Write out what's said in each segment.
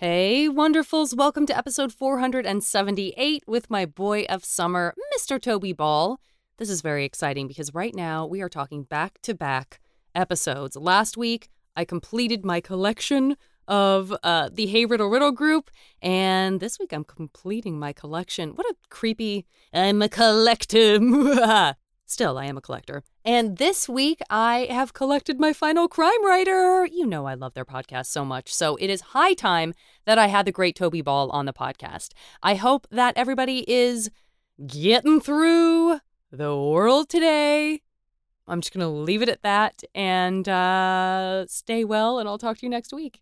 Hey, wonderfuls. Welcome to episode 478 with my boy of summer, Mr. Toby Ball. This is very exciting because right now we are talking back-to-back episodes. Last week, I completed my collection of the Hey Riddle Riddle group, and this week I'm completing my collection. What a creepy, I'm a collector. Still, I am a collector. And this week, I have collected my final crime writer. You know I love their podcast so much, so it is high time that I had the great Toby Ball on the podcast. I hope that everybody is getting through the world today. I'm just going to leave it at that and stay well, and I'll talk to you next week.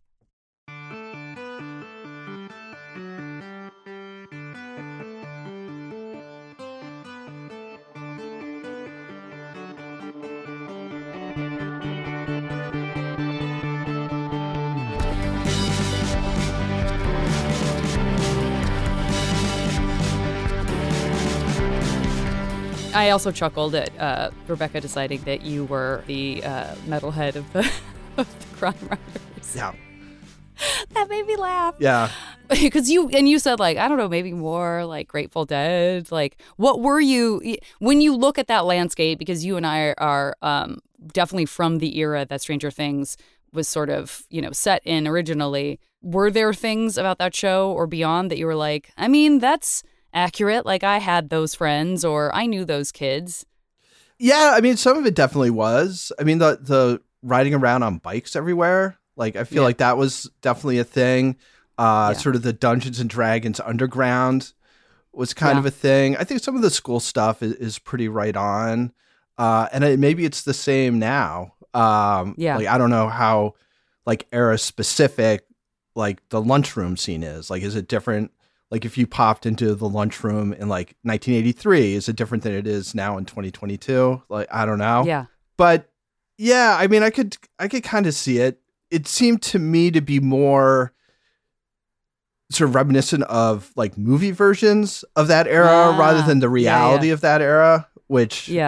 I also chuckled at Rebecca deciding that you were the metalhead of the crime writers. Yeah. That made me laugh. Yeah. Because you said, like, I don't know, maybe more like Grateful Dead. Like, what were you, when you look at that landscape, because you and I are definitely from the era that Stranger Things was sort of, set in originally. Were there things about that show or beyond that you were like, I mean, that's accurate? Like, I had those friends or I knew those kids. Yeah, I mean, some of it definitely was. I mean, the riding around on bikes everywhere, like, I feel like that was definitely a thing. Sort of the Dungeons and Dragons underground was kind of a thing. I think some of the school stuff is pretty right on. And maybe it's the same now. Like, I don't know how, like, era specific, like, the lunchroom scene is. Like, is it different? Like, if you popped into the lunchroom in, like, 1983, is it different than it is now in 2022? Like, I don't know. Yeah. But, yeah, I mean, I could kind of see it. It seemed to me to be more sort of reminiscent of, like, movie versions of that era rather than the reality of that era, which, it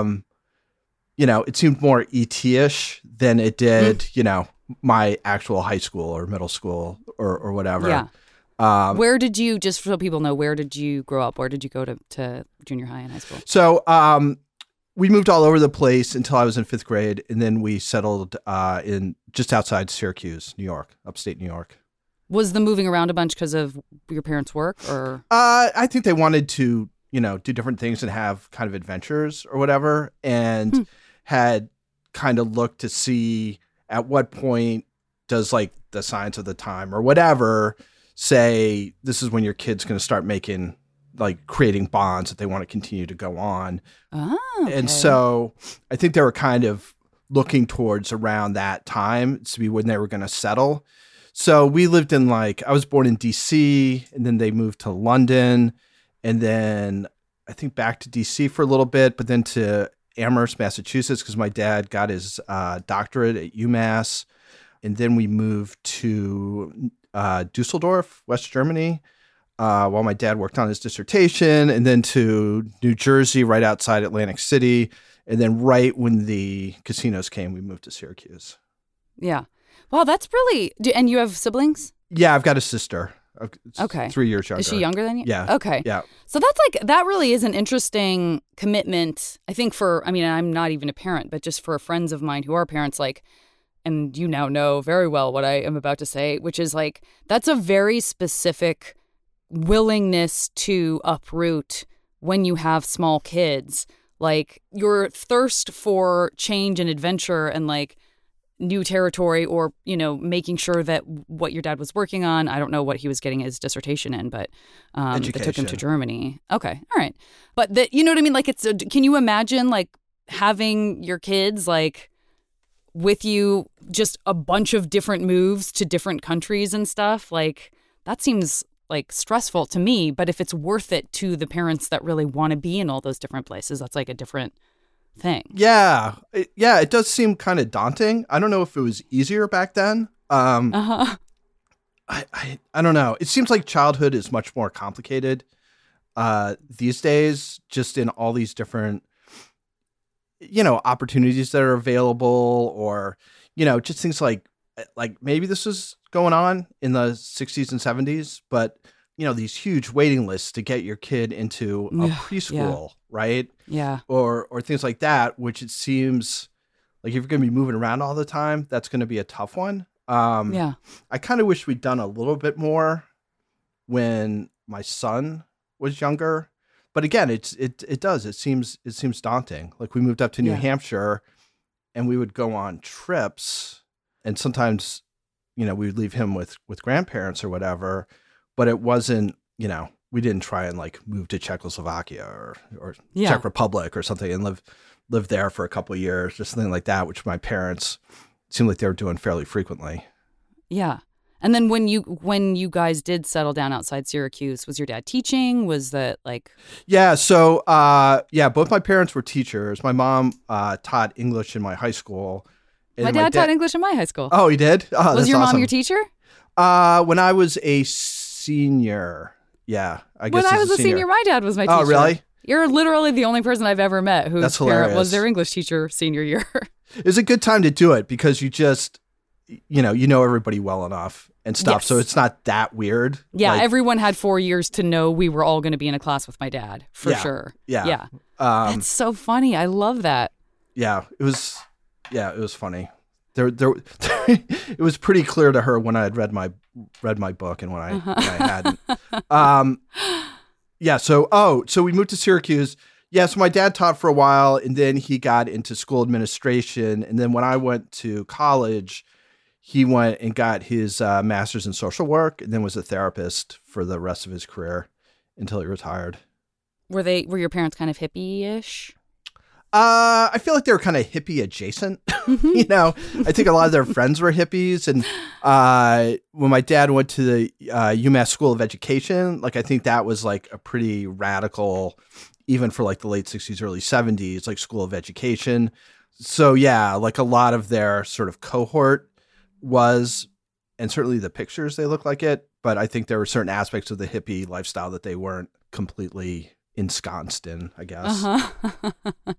seemed more E.T.-ish than it did, my actual high school or middle school or whatever. Yeah. Where did you, just so people know, where did you grow up? Where did you go to junior high and high school? So we moved all over the place until I was in 5th grade, and then we settled in just outside Syracuse, New York, upstate New York. Was the moving around a bunch because of your parents' work, or? I think they wanted to, do different things and have kind of adventures or whatever, and had kind of looked to see at what point does, like, the science of the time or whatever say this is when your kid's going to start making, like, creating bonds that they want to continue to go on. Oh, okay. And so I think they were kind of looking towards around that time to be when they were going to settle. So we lived in, like, I was born in DC, and then they moved to London, and then I think back to DC for a little bit, but then to Amherst, Massachusetts, because my dad got his doctorate at UMass. And then we moved to Dusseldorf, West Germany, while my dad worked on his dissertation, and then to New Jersey, right outside Atlantic City. And then right when the casinos came, we moved to Syracuse. Yeah. Wow, that's really... And you have siblings? Yeah, I've got a sister. Okay. 3 years younger. Is she younger than you? Yeah. Okay. Yeah. So that really is an interesting commitment, I think, I'm not even a parent, but just for friends of mine who are parents, like, and you now know very well what I am about to say, which is, like, that's a very specific willingness to uproot when you have small kids. Like, your thirst for change and adventure and, like, new territory, or, making sure that what your dad was working on, I don't know what he was getting his dissertation in, but that took him to Germany. Okay. All right. But that, you know what I mean? Like, can you imagine, like, having your kids, like, with you, just a bunch of different moves to different countries and stuff? Like, that seems, like, stressful to me, but if it's worth it to the parents that really want to be in all those different places, that's, like, a different thing. Yeah. It does seem kind of daunting. I don't know if it was easier back then. I don't know. It seems like childhood is much more complicated these days, just in all these different, opportunities that are available, or, just things like like maybe this was going on in the 60s and 70s, but these huge waiting lists to get your kid into a preschool, right? Yeah. Or things like that, which it seems like if you're going to be moving around all the time, that's going to be a tough one. I kind of wish we'd done a little bit more when my son was younger. But again, it seems daunting. Like we moved up to New Hampshire and we would go on trips, and sometimes, we would leave him with grandparents or whatever, but it wasn't, we didn't try and like move to Czechoslovakia or Czech Republic or something and live there for a couple of years, just something like that, which my parents seemed like they were doing fairly frequently. Yeah. And then when you guys did settle down outside Syracuse, was your dad teaching? Was that like... Yeah. So, both my parents were teachers. My mom taught English in my high school. My dad taught English in my high school. Oh, he did? Oh, was your mom your teacher? When I was a senior. Yeah. When I was a senior, my dad was my teacher. Oh, really? You're literally the only person I've ever met whose parent was their English teacher senior year. It was a good time to do it because you just, know everybody well enough and stuff. Yes. So it's not that weird. Yeah. Everyone had 4 years to know we were all going to be in a class with my dad for sure. Yeah. Yeah. That's so funny. I love that. Yeah. It was funny. There, it was pretty clear to her when I had read my book and when I hadn't. So we moved to Syracuse. Yeah, so my dad taught for a while, and then he got into school administration. And then when I went to college, he went and got his master's in social work, and then was a therapist for the rest of his career until he retired. Were your parents kind of hippie-ish? I feel like they were kind of hippie adjacent. I think a lot of their friends were hippies. And when my dad went to the UMass School of Education, like I think that was like a pretty radical, even for like the late 60s, early 70s, like School of Education. So yeah, like a lot of their sort of cohort was, and certainly the pictures, they look like it. But I think there were certain aspects of the hippie lifestyle that they weren't completely ensconced in, I guess. Uh-huh.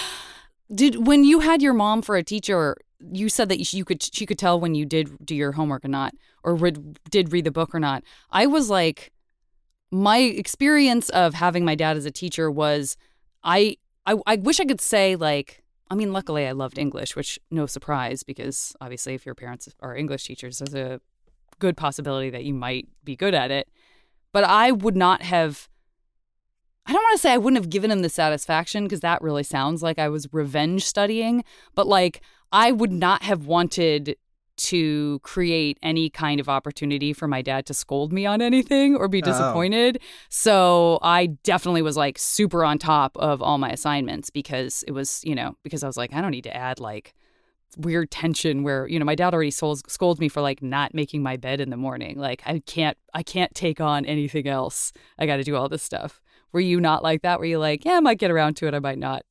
When you had your mom for a teacher, you said that she could tell when you did do your homework or not, or did read the book or not. I was like, my experience of having my dad as a teacher was, I wish I could say like, I mean, luckily I loved English, which no surprise, because obviously if your parents are English teachers, there's a good possibility that you might be good at it. But I would not have, I don't want to say I wouldn't have given him the satisfaction, because that really sounds like I was revenge studying, but like I would not have wanted to create any kind of opportunity for my dad to scold me on anything or be disappointed. So I definitely was like super on top of all my assignments, because it was, because I was like, I don't need to add like weird tension where, my dad already scolds me for like not making my bed in the morning. Like I can't take on anything else. I got to do all this stuff. Were you not like that? Were you like, yeah, I might get around to it, I might not?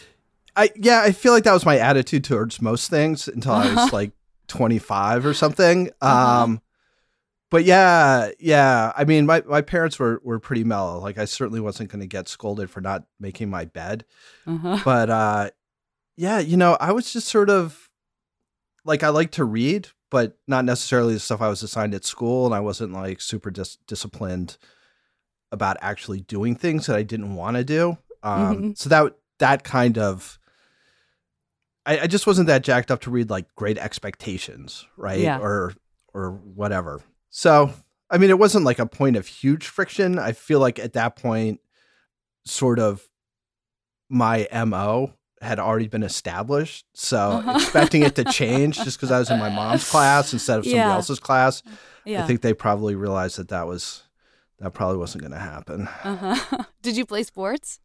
I feel like that was my attitude towards most things until I was like 25 or something. But yeah. I mean, my parents were pretty mellow. Like I certainly wasn't going to get scolded for not making my bed. But I was just sort of like, I like to read, but not necessarily the stuff I was assigned at school. And I wasn't like super disciplined about actually doing things that I didn't want to do. So that kind of, I just wasn't that jacked up to read like Great Expectations, right? Yeah. Or whatever. So, I mean, it wasn't like a point of huge friction. I feel like at that point, sort of my MO had already been established. So expecting it to change just because I was in my mom's class instead of somebody else's class, I think they probably realized that probably wasn't going to happen. Did you play sports?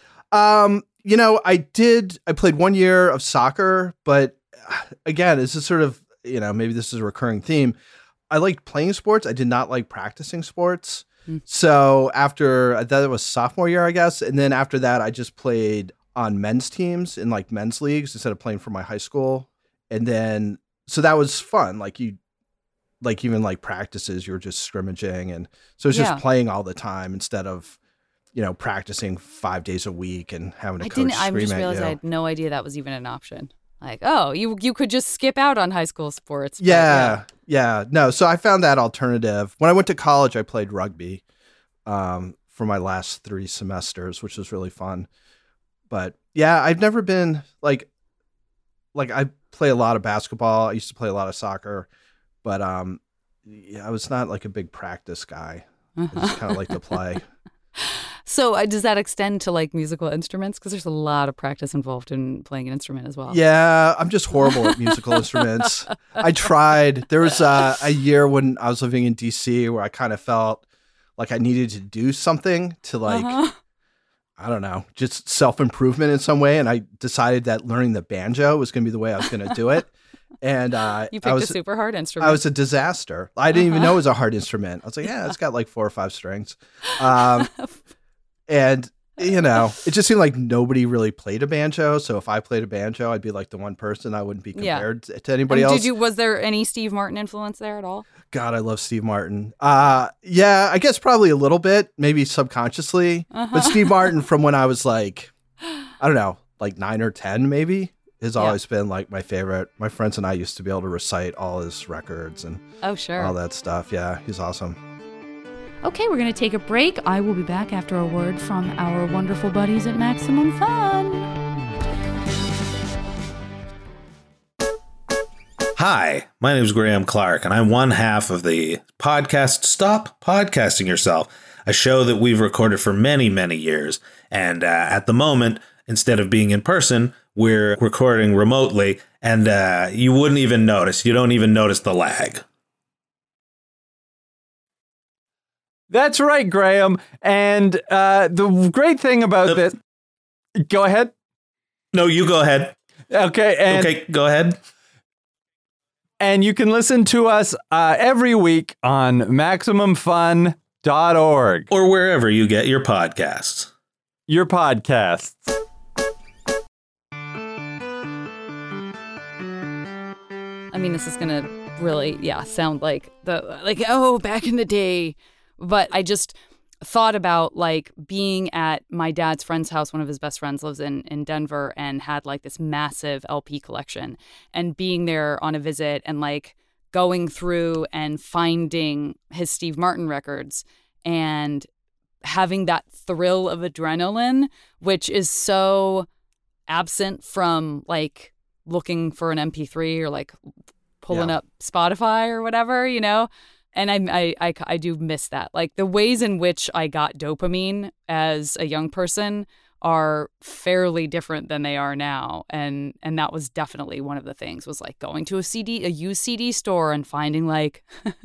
I did. I played 1 year of soccer, but again, this is sort of, maybe this is a recurring theme. I liked playing sports. I did not like practicing sports. So after that was sophomore year, I guess. And then after that, I just played on men's teams in like men's leagues instead of playing for my high school. And then, so that was fun. Like even like practices, you're just scrimmaging. And so it's just playing all the time instead of, practicing 5 days a week and having a coach scream at you. I just realized I had no idea that was even an option. Like, oh, you could just skip out on high school sports. Yeah. No, so I found that alternative. When I went to college, I played rugby for my last 3 semesters, which was really fun. But yeah, I've never been like I play a lot of basketball. I used to play a lot of soccer, but I was not like a big practice guy. I just kind of like to play. So does that extend to like musical instruments? Because there's a lot of practice involved in playing an instrument as well. Yeah, I'm just horrible at musical instruments. I tried. There was a year when I was living in DC where I kind of felt like I needed to do something to like, I don't know, just self-improvement in some way. And I decided that learning the banjo was going to be the way I was going to do it. And you picked a super hard instrument. I was a disaster. I didn't even know it was a hard instrument. I was like, yeah, it's got like 4 or 5 strings. And, you know, it just seemed like nobody really played a banjo. So if I played a banjo, I'd be like the one person. I wouldn't be compared to anybody else. Was there any Steve Martin influence there at all? God, I love Steve Martin. Yeah, I guess probably a little bit, maybe subconsciously. But Steve Martin from when I was like, I don't know, like 9 or 10 maybe, has always been like my favorite. My friends and I used to be able to recite all his records and all that stuff. Yeah, he's awesome. Okay, we're going to take a break. I will be back after a word from our wonderful buddies at Maximum Fun. Hi, my name is Graham Clark, and I'm one half of the podcast Stop Podcasting Yourself, a show that we've recorded for many, many years. And at the moment, instead of being in person, we're recording remotely, and you wouldn't even notice. You don't even notice the lag. That's right, Graham. And the great thing about this... Go ahead. No, you go ahead. Okay, go ahead. And you can listen to us every week on MaximumFun.org. Or wherever you get your podcasts. Your podcasts. I mean, this is going to really, sound like back in the day. But I just thought about like being at my dad's friend's house. One of his best friends lives in Denver and had like this massive LP collection, and being there on a visit and like going through and finding his Steve Martin records and having that thrill of adrenaline, which is so absent from like looking for an MP3 or like pulling up Spotify or whatever, you know? And I do miss that. Like the ways in which I got dopamine as a young person are fairly different than they are now. And that was definitely one of the things, was like going to a used CD store and finding like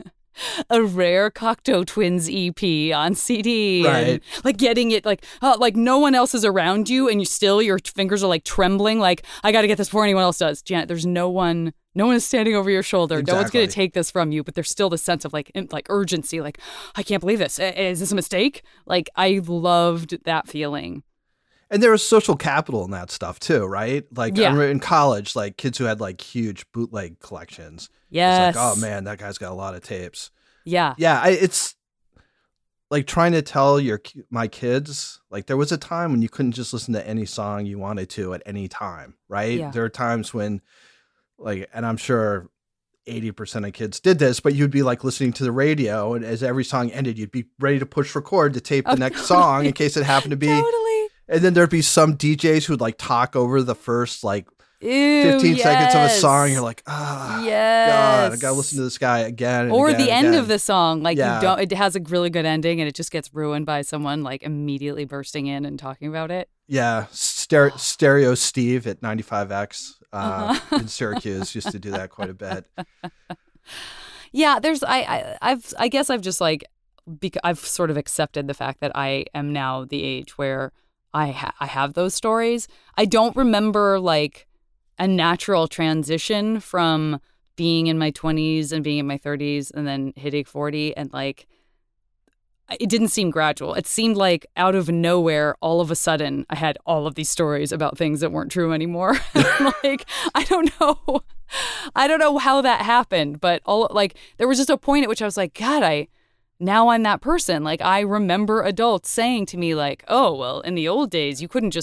a rare Cocteau Twins EP on CD. Right. And like getting it like no one else is around you and your fingers are like trembling. Like, I got to get this before anyone else does. Janet, there's no one is standing over your shoulder. Exactly. No one's going to take this from you, but there's still the sense of like urgency. Like, I can't believe this. Is this a mistake? Like, I loved that feeling. And there was social capital in that stuff too, right? Like I remember in college, like kids who had like huge bootleg collections. Yes. It's like, oh man, that guy's got a lot of tapes. Yeah. Yeah. It's like trying to tell my kids, like there was a time when you couldn't just listen to any song you wanted to at any time, right? Yeah. There are times when like, and I'm sure 80% of kids did this, but you'd be like listening to the radio, and as every song ended, you'd be ready to push record to tape the next song in case it happened to be. Totally. And then there'd be some DJs who'd like talk over the first like 15 seconds of a song. You're like, God, I gotta listen to this guy again. And or again, the and end again. of the song, like it has a really good ending and it just gets ruined by someone like immediately bursting in and talking about it. Yeah. Stereo Steve at 95X in Syracuse used to do that quite a bit. Yeah, I guess I've just like, I've sort of accepted the fact that I am now the age where I have those stories. I don't remember like a natural transition from being in my 20s and being in my 30s and then hitting 40, and like it didn't seem gradual. It seemed like out of nowhere, all of a sudden, I had all of these stories about things that weren't true anymore. Like, I don't know how that happened, but there was just a point at which I was like, God, now I'm that person. Like, I remember adults saying to me like, oh, well, in the old days, you couldn't just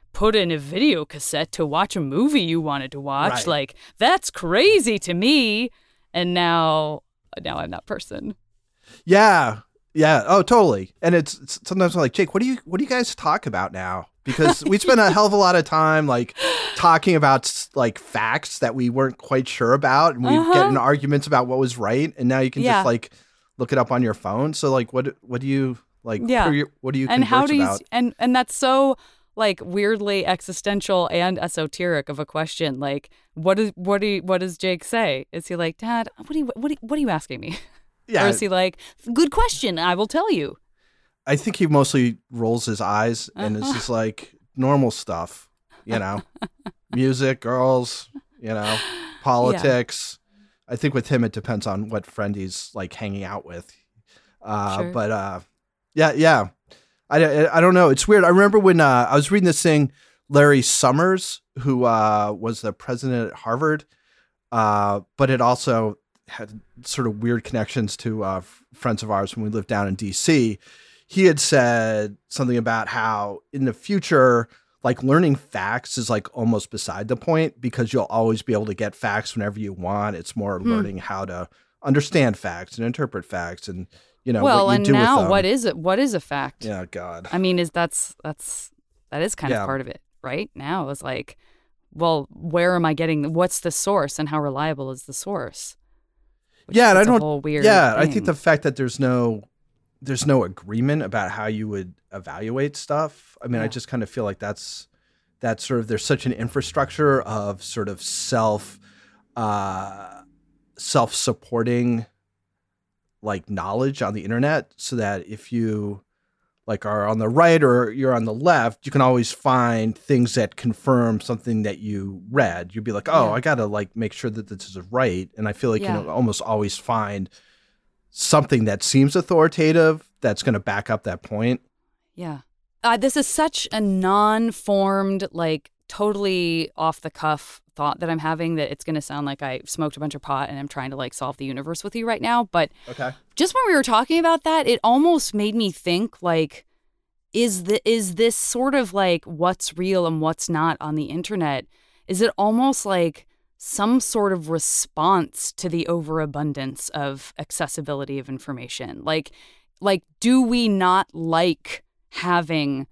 put in a video cassette to watch a movie you wanted to watch. Right. Like, that's crazy to me. And now I'm that person. Yeah. Yeah. Oh, totally. And it's sometimes I'm like, Jake, what do you guys talk about now? Because we spent a hell of a lot of time like talking about like facts that we weren't quite sure about, and we get in arguments about what was right. And now you can just like look it up on your phone. So like, what do you like? Yeah. What do you and how do you about? and that's so like weirdly existential and esoteric of a question. Like, what does Jake say? Is he like, Dad, what are you asking me? Yeah. Or is he like, good question, I will tell you? I think he mostly rolls his eyes and it's just like normal stuff, music, girls, politics. Yeah. I think with him, it depends on what friend he's like hanging out with. Sure. But yeah. I don't know. It's weird. I remember when I was reading this thing, Larry Summers, who was the president at Harvard, but it also had sort of weird connections to friends of ours when we lived down in DC. He had said something about how in the future, like learning facts is like almost beside the point because you'll always be able to get facts whenever you want. It's more learning how to understand facts and interpret facts and, well, what you and do now with them. what is it? What is a fact? Yeah, God. I mean, that is kind of part of it, right? Now it's like, well, where am I getting? What's the source, and how reliable is the source? Yeah, and I don't. Whole weird yeah, thing. I think the fact that there's no agreement about how you would evaluate stuff. I mean, I just kind of feel like that's sort of there's such an infrastructure of sort of self-supporting like knowledge on the internet, so that if you like are on the right or you're on the left, you can always find things that confirm something that you read. You'd be like, oh, I got to like make sure that this is right. And I feel like you can almost always find something that seems authoritative that's going to back up that point. Yeah. This is such a non-formed, like totally off the cuff thought that I'm having that it's going to sound like I smoked a bunch of pot and I'm trying to like solve the universe with you right now. But just when we were talking about that, it almost made me think like, is this sort of like what's real and what's not on the internet? Is it almost like some sort of response to the overabundance of accessibility of information? Like, do we not like having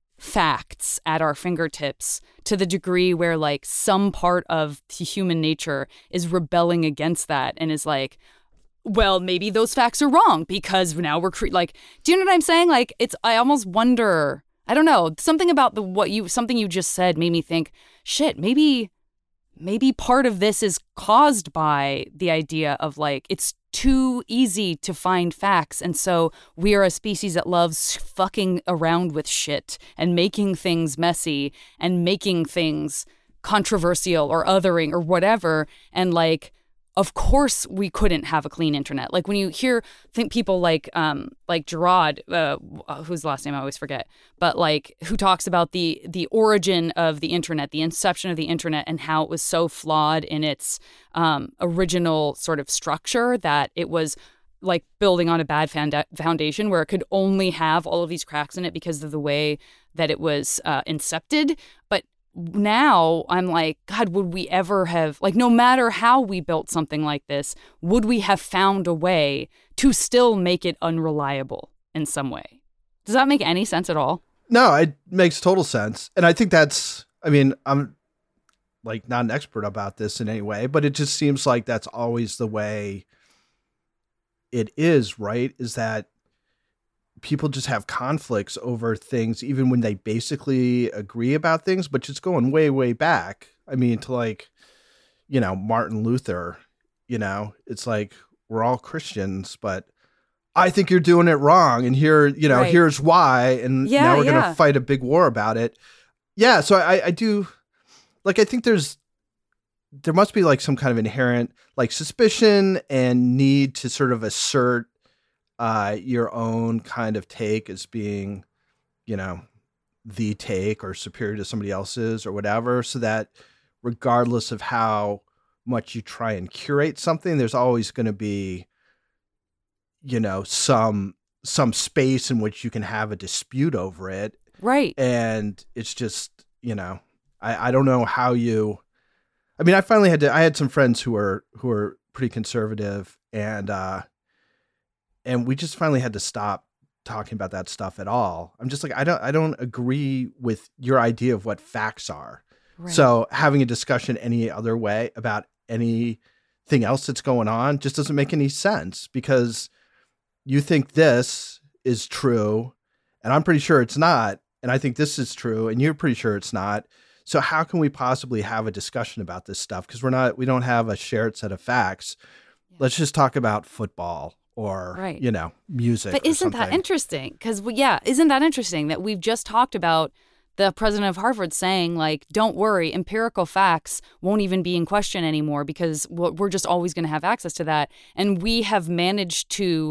facts at our fingertips to the degree where like some part of human nature is rebelling against that and is like, well, maybe those facts are wrong because now we're like, do you know what I'm saying? Like, I almost wonder, I don't know, something about something you just said made me think, shit, maybe part of this is caused by the idea of like, it's too easy to find facts. And so we are a species that loves fucking around with shit and making things messy and making things controversial or othering or whatever. And like, of course we couldn't have a clean internet. Like when you think people like Gerard, whose last name I always forget, but like who talks about the origin of the internet, the inception of the internet, and how it was so flawed in its original sort of structure that it was like building on a bad foundation where it could only have all of these cracks in it because of the way that it was incepted. But now I'm like, God, would we ever have, like, no matter how we built something like this, would we have found a way to still make it unreliable in some way? Does that make any sense at all? No, it makes total sense. And I think I'm like not an expert about this in any way, but it just seems like that's always the way it is, right? Is that people just have conflicts over things, even when they basically agree about things, but just going way, way back. I mean, to like, Martin Luther, it's like, we're all Christians, but I think you're doing it wrong. And here, right. Here's why. And now we're going to fight a big war about it. Yeah. So I do like, I think there must be like some kind of inherent like suspicion and need to sort of assert your own kind of take as being, the take or superior to somebody else's or whatever, so that regardless of how much you try and curate something, there's always going to be, some space in which you can have a dispute over it. Right. And it's just, you know, I don't know how you. I mean, I had some friends who were pretty conservative, and we just finally had to stop talking about that stuff at all. I'm just like, I don't agree with your idea of what facts are. Right. So having a discussion any other way about anything else that's going on just doesn't make any sense, because you think this is true and I'm pretty sure it's not. And I think this is true and you're pretty sure it's not. So how can we possibly have a discussion about this stuff? Because we don't have a shared set of facts. Yeah. Let's just talk about football or, you know, music. But isn't that interesting? Because, isn't that interesting that we've just talked about the president of Harvard saying, like, don't worry, empirical facts won't even be in question anymore because we're just always going to have access to that. And we have managed to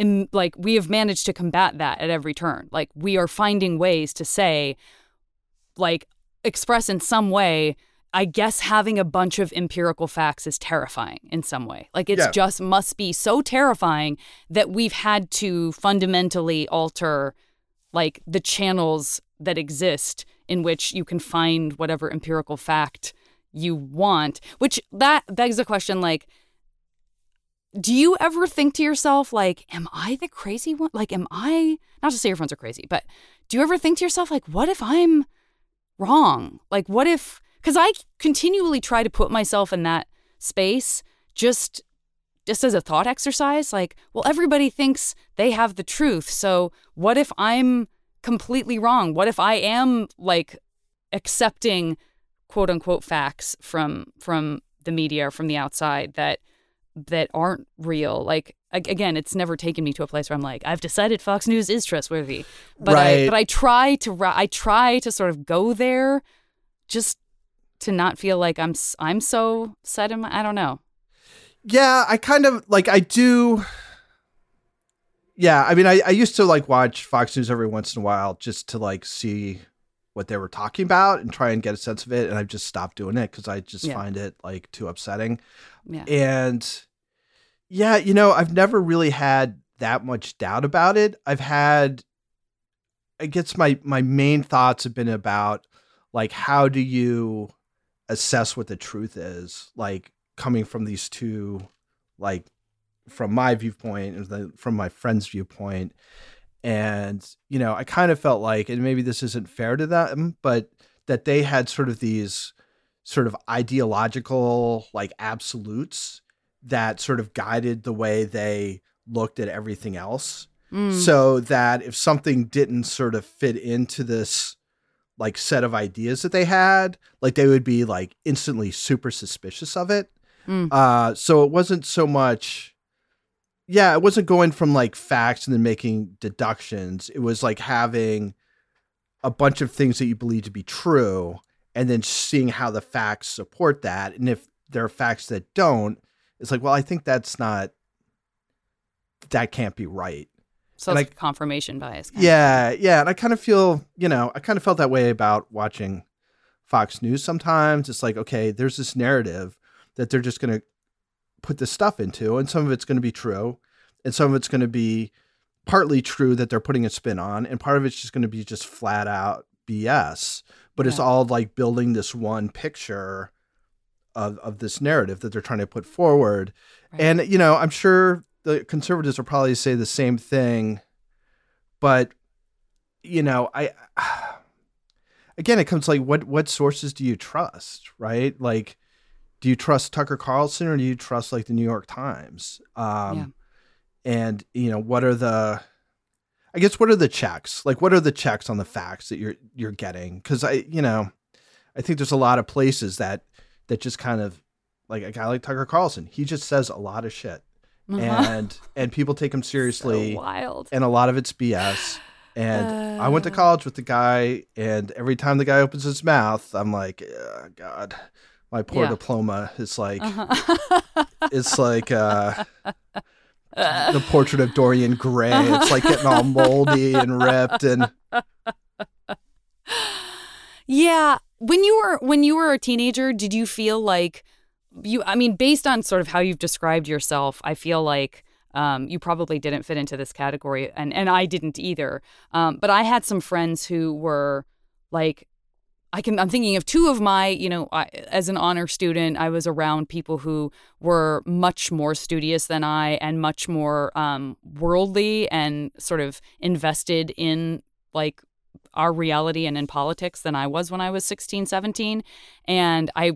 combat that at every turn. Like, we are finding ways to say, like, express in some way, I guess having a bunch of empirical facts is terrifying in some way. Like, it's just must be so terrifying that we've had to fundamentally alter, like, the channels that exist in which you can find whatever empirical fact you want, which that begs the question, like, do you ever think to yourself, like, am I the crazy one? Like, am I, not to say your friends are crazy, but do you ever think to yourself, like, what if I'm wrong? Like, what if, because I continually try to put myself in that space just as a thought exercise, like, well, everybody thinks they have the truth. So what if I'm completely wrong? What if I am, like, accepting quote unquote facts from the media or from the outside that aren't real? Like, again, it's never taken me to a place where I'm like, I've decided Fox News is trustworthy. But right. I try to sort of go there just to not feel like I'm so set in my, I don't know. Yeah, I kind of like, I do. Yeah, I mean, I used to like watch Fox News every once in a while just to like see what they were talking about and try and get a sense of it. And I've just stopped doing it because I just find it like too upsetting. Yeah. And yeah, you know, I've never really had that much doubt about it. I guess my main thoughts have been about, like, how do you assess what the truth is, like, coming from these two, like, from my viewpoint and from my friend's viewpoint. And, you know, I kind of felt like, and maybe this isn't fair to them, but that they had sort of these sort of ideological, like, absolutes that sort of guided the way they looked at everything else. So that if something didn't sort of fit into this, like, set of ideas that they had, like, they would be like instantly super suspicious of it. So it wasn't so much, it wasn't going from like facts and then making deductions. It was like having a bunch of things that you believe to be true and then seeing how the facts support that. And if there are facts that don't, it's like, well, I think that can't be right. So it's like confirmation bias. Yeah. And I kind of feel, you know, I kind of felt that way about watching Fox News sometimes. It's like, okay, there's this narrative that they're just going to put this stuff into, and some of it's going to be true, and some of it's going to be partly true that they're putting a spin on, and part of it's just going to be just flat out BS. But it's all like building this one picture of this narrative that they're trying to put forward. Right. And, you know, I'm sure the conservatives will probably say the same thing, but, you know, again, it comes like, what sources do you trust, right? Like, do you trust Tucker Carlson or do you trust like the New York Times? And, you know, what are the checks? Like, what are the checks on the facts that you're getting? Cause I think there's a lot of places that just kind of, like, a guy like Tucker Carlson, he just says a lot of shit. And people take him seriously. So wild. And a lot of it's BS. And I went to college with the guy, and every time the guy opens his mouth, I'm like, oh, God, my poor diploma is like, it's like the portrait of Dorian Gray. It's like getting all moldy and ripped. And yeah, when you were a teenager, did you feel like based on sort of how you've described yourself, I feel like you probably didn't fit into this category, and I didn't either. But I had some friends who were like I'm thinking of two of my, as an honor student, I was around people who were much more studious than I and much more worldly and sort of invested in like our reality and in politics than I was when I was 16, 17. And I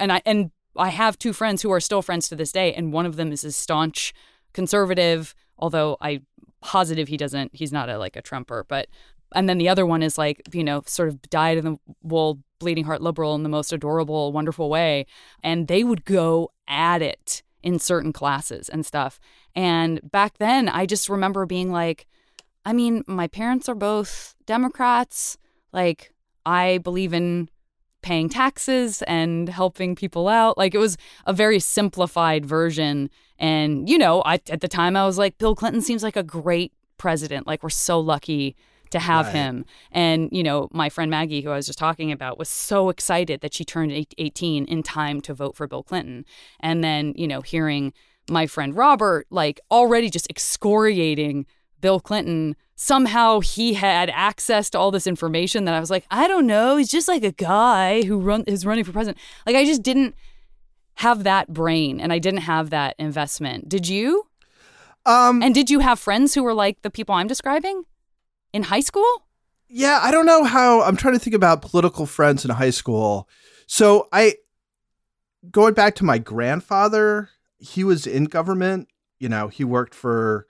have two friends who are still friends to this day. And one of them is a staunch conservative, although I'm positive he's not a Trumper, and then the other one is like, sort of dyed in the wool, bleeding heart liberal in the most adorable, wonderful way. And they would go at it in certain classes and stuff. And back then, I just remember being like, I mean, my parents are both Democrats. Like, I believe in paying taxes and helping people out. Like, it was a very simplified version. And, at the time I was like, Bill Clinton seems like a great president. Like, we're so lucky to have him. And, my friend Maggie, who I was just talking about, was so excited that she turned 18 in time to vote for Bill Clinton. And then, hearing my friend Robert, like, already just excoriating Bill Clinton, somehow he had access to all this information that I was like, I don't know. He's just like a guy who is running for president. Like, I just didn't have that brain and I didn't have that investment. Did you? And did you have friends who were like the people I'm describing in high school? Yeah, I don't know I'm trying to think about political friends in high school. So going back to my grandfather, he was in government. He worked for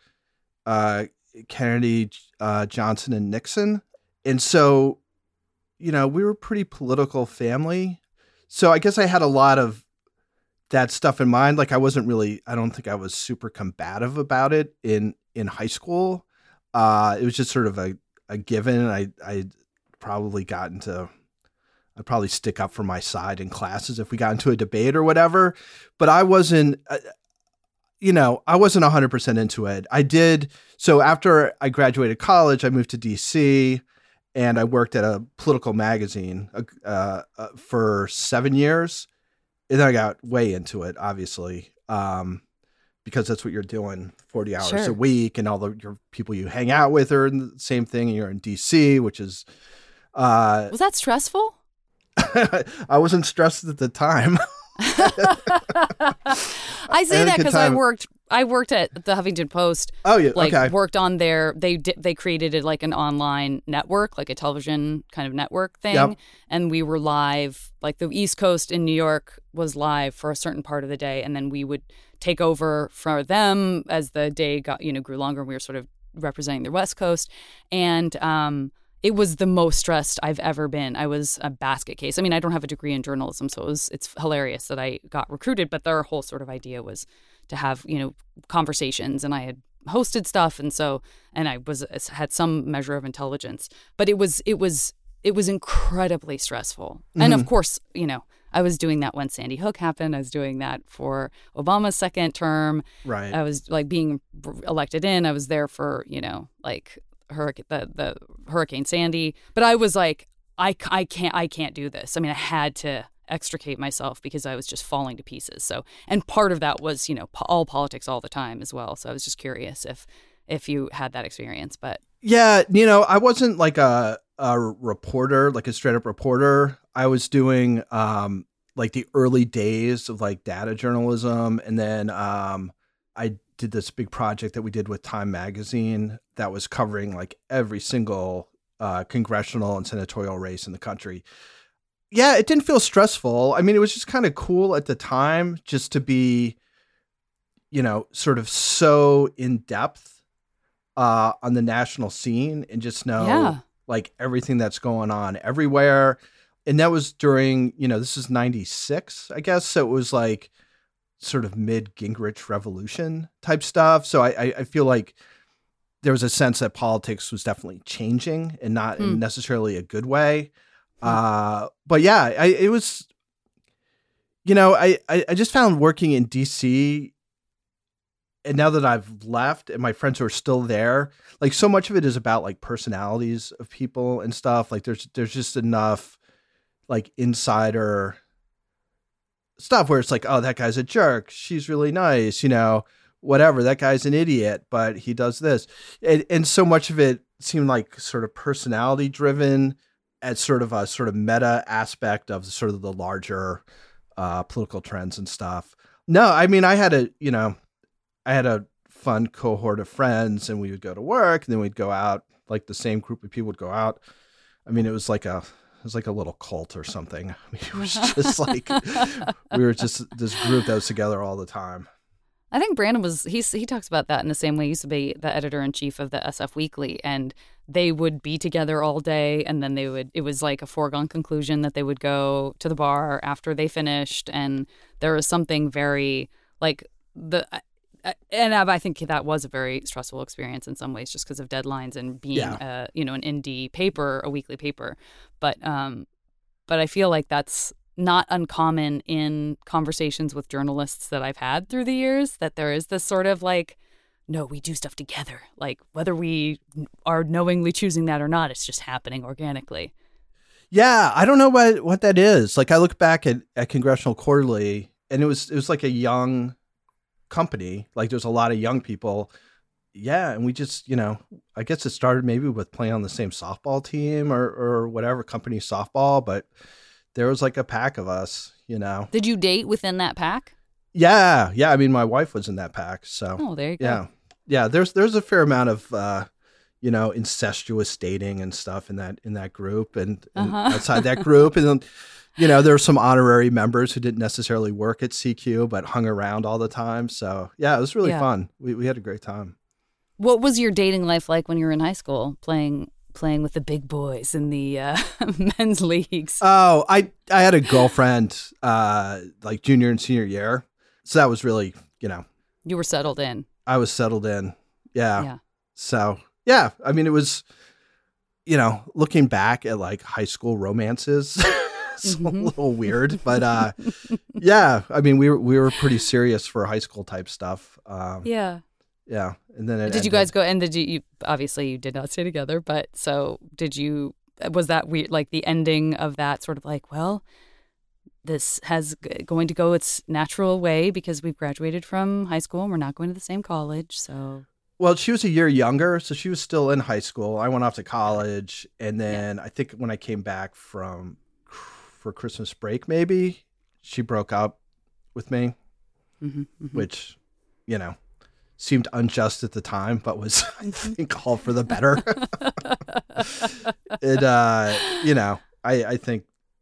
Kennedy, Johnson, and Nixon. And so, we were a pretty political family. So I guess I had a lot of that stuff in mind. Like, I don't think I was super combative about it in high school. It was just sort of a given. I'd probably I'd probably stick up for my side in classes if we got into a debate or whatever, but I wasn't, I wasn't 100% into it. So after I graduated college, I moved to DC and I worked at a political magazine for 7 years. And then I got way into it, obviously. Because that's what you're doing 40 hours a week and all your people you hang out with are in the same thing. And you're in DC, which is... was that stressful? I wasn't stressed at the time. I say that because I worked at the Huffington Post. Oh yeah, okay. Worked on they created an online network, like a television kind of network thing. Yep. And we were live, like the East Coast in New York was live for a certain part of the day. And then we would take over for them as the day grew longer. And we were sort of representing the West Coast. And, it was the most stressed I've ever been. I was a basket case. I mean, I don't have a degree in journalism, so it's hilarious that I got recruited, but their whole sort of idea was to have, conversations, and I had hosted stuff, and I had some measure of intelligence, but it was incredibly stressful. Mm-hmm. And of course, I was doing that when Sandy Hook happened. I was doing that for Obama's second term. Right. I was being elected in. I was there for, the Hurricane Sandy, but I was like, I can't do this. I mean, I had to extricate myself because I was just falling to pieces. So, and part of that was, all politics all the time as well. So I was just curious if you had that experience, but yeah, I wasn't like a reporter, like a straight up reporter. I was doing, like the early days of like data journalism. And then, I did this big project that we did with Time Magazine that was covering like every single congressional and senatorial race in the country. Yeah, it didn't feel stressful. I mean, it was just kind of cool at the time just to be, sort of so in depth on the national scene and just know like everything that's going on everywhere. And that was during, this is 96, I guess. So it was like sort of mid Gingrich revolution type stuff. So I feel like there was a sense that politics was definitely changing and not in necessarily a good way. But yeah, it was, I just found working in DC, and now that I've left and my friends who are still there, like so much of it is about like personalities of people and stuff. Like there's just enough like insider stuff where it's like, oh, that guy's a jerk. She's really nice, whatever. That guy's an idiot, but he does this. And so much of it seemed like sort of personality driven. at sort of a meta aspect of sort of the larger political trends and stuff. No, I mean, I had a fun cohort of friends, and we would go to work, and then we'd go out, like the same group of people would go out. I mean, it was like a little cult or something. I mean, it was just like, we were just this group that was together all the time. I think Brandon he talks about that in the same way. He used to be the editor-in-chief of the SF Weekly, and they would be together all day, and then it was like a foregone conclusion that they would go to the bar after they finished, and there was something very, like, and I think that was a very stressful experience in some ways, just because of deadlines and being, an indie paper, a weekly paper. But I feel like that's not uncommon in conversations with journalists that I've had through the years, that there is this sort of like, no, we do stuff together. Like, whether we are knowingly choosing that or not, it's just happening organically. Yeah, I don't know what that is. Like, I look back at Congressional Quarterly, and it was like a young company. Like, there's a lot of young people. Yeah, and we just, I guess it started maybe with playing on the same softball team or whatever, company softball, but there was like a pack of us, Did you date within that pack? Yeah. I mean, my wife was in that pack, so. Oh, there you go. Yeah. There's a fair amount of, incestuous dating and stuff in that group and outside that group, and then, there were some honorary members who didn't necessarily work at CQ but hung around all the time. So yeah, it was really fun. We had a great time. What was your dating life like when you were in high school, playing with the big boys in the men's leagues? Oh, I had a girlfriend like junior and senior year. So that was really, You were settled in. I was settled in. Yeah. So, yeah, I mean, it was, looking back at like high school romances, it's a little weird, but yeah, I mean, we were pretty serious for high school type stuff. Yeah. And then did you guys go, and did you obviously you did not stay together, but so was that weird, like the ending of that sort of like, well, this has going to go its natural way because we've graduated from high school and we're not going to the same college. So, well, she was a year younger, so she was still in high school. I went off to college, and then I think when I came back for Christmas break, maybe she broke up with me, which, seemed unjust at the time, but was, I think, all for the better. I think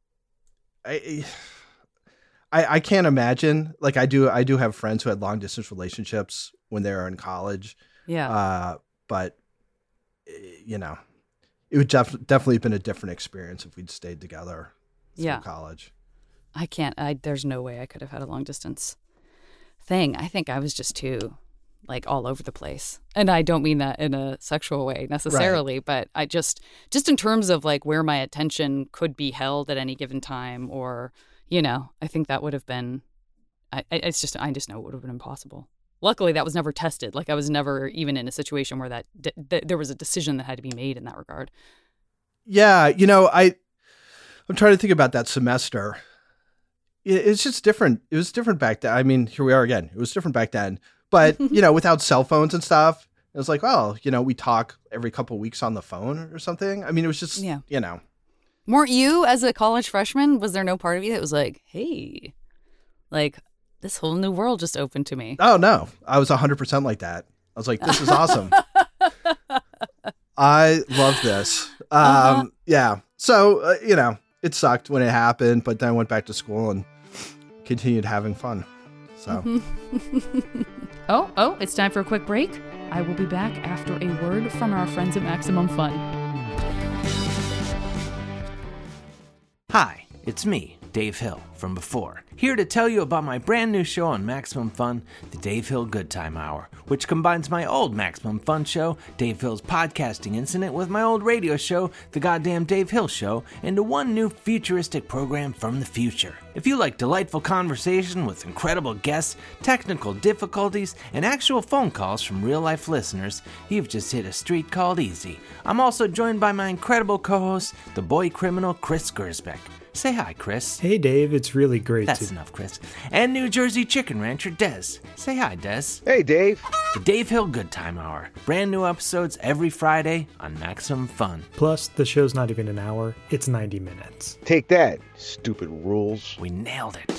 I can't imagine, like I do have friends who had long distance relationships when they were in college. Yeah. But it would definitely been a different experience if we'd stayed together through college. There's no way I could have had a long distance thing. I think I was just too like all over the place. And I don't mean that in a sexual way necessarily, right. But I just in terms of like where my attention could be held at any given time, or, I think that would have been, I just know it would have been impossible. Luckily that was never tested. Like I was never even in a situation where that there was a decision that had to be made in that regard. Yeah. I'm trying to think about that semester. It's just different. It was different back then. I mean, here we are again. It was different back then. But, without cell phones and stuff, it was like, well, we talk every couple of weeks on the phone or something. I mean, it was just, Weren't you, as a college freshman, was there no part of you that was like, hey, like this whole new world just opened to me? Oh, no. I was 100% like that. I was like, this is awesome. I love this. Yeah. So, it sucked when it happened, but then I went back to school and continued having fun. So. Oh, it's time for a quick break. I will be back after a word from our friends at Maximum Fun. Hi, it's me, Dave Hill, from before, here to tell you about my brand new show on Maximum Fun, the Dave Hill Good Time Hour, which combines my old Maximum Fun show, Dave Hill's Podcasting Incident, with my old radio show, The Goddamn Dave Hill Show, into one new futuristic program from the future. If you like delightful conversation with incredible guests, technical difficulties, and actual phone calls from real-life listeners, you've just hit a street called easy. I'm also joined by my incredible co-host, the boy criminal Chris Gersbeck. Say hi, Chris. Hey, Dave. It's really great That's enough, Chris. And New Jersey chicken rancher Des. Say hi, Des. Hey, Dave. The Dave Hill Good Time Hour. Brand new episodes every Friday on Maximum Fun. Plus, the show's not even an hour. It's 90 minutes. Take that, stupid rules. We nailed it.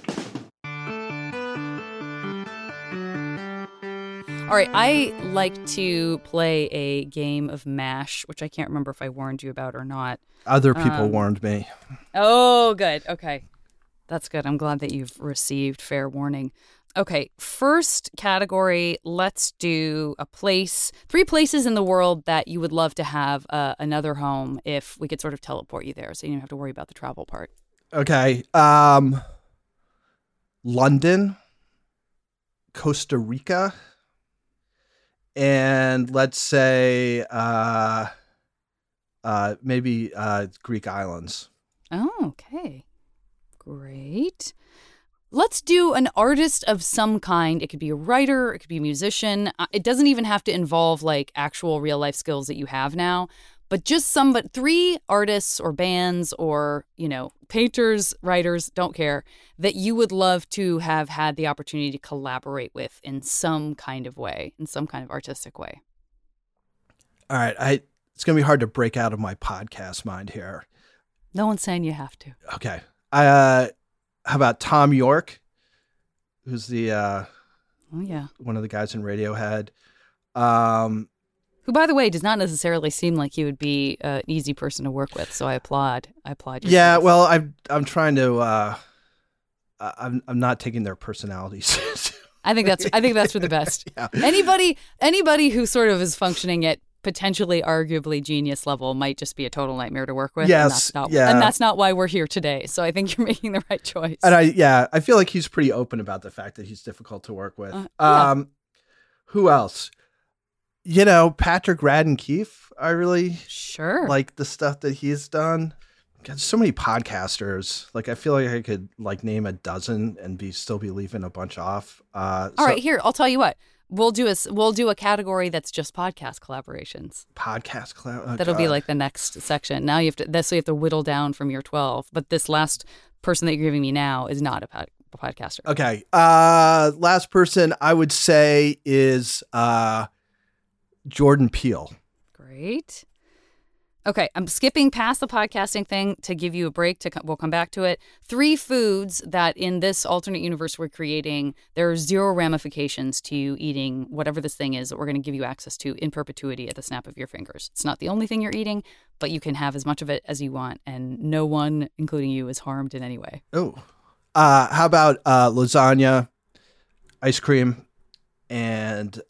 All right, I like to play a game of MASH, which I can't remember if I warned you about or not. Other people warned me. Oh, good. Okay. That's good. I'm glad that you've received fair warning. Okay, first category, let's do a place. 3 places in the world that you would love to have another home if we could sort of teleport you there so you don't have to worry about the travel part. Okay. London, Costa Rica, and let's say maybe Greek islands. Oh, okay. Great. Let's do an artist of some kind. It could be a writer, it could be a musician. It doesn't even have to involve like actual real life skills that you have now, but just 3 artists or bands or, painters, writers, don't care, that you would love to have had the opportunity to collaborate with in some kind of way, in some kind of artistic way. All right. It's going to be hard to break out of my podcast mind here. No one's saying you have to. Okay. How about Tom York, who's the one of the guys in Radiohead. Who, by the way, does not necessarily seem like he would be an easy person to work with. So I applaud. Your choice. Well, I'm trying to. I'm not taking their personalities. I think that's for the best. Yeah. Anybody who sort of is functioning at potentially arguably genius level might just be a total nightmare to work with. Yes. And that's not why we're here today. So I think you're making the right choice. And I feel like he's pretty open about the fact that he's difficult to work with. Who else? Patrick Radden Keefe. I really like the stuff that he's done. God, so many podcasters. Like, I feel like I could name a dozen and still be leaving a bunch off. All right, here, I'll tell you what. We'll do a category that's just podcast collaborations. That'll be like the next section. Now you have to whittle down from your 12. But this last person that you're giving me now is not a podcaster. Okay. Last person I would say is Jordan Peele. Great. Okay, I'm skipping past the podcasting thing to give you a break. We'll come back to it. 3 foods that in this alternate universe we're creating, there are 0 ramifications to you eating whatever this thing is that we're going to give you access to in perpetuity at the snap of your fingers. It's not the only thing you're eating, but you can have as much of it as you want, and no one, including you, is harmed in any way. Oh. How about lasagna, ice cream, and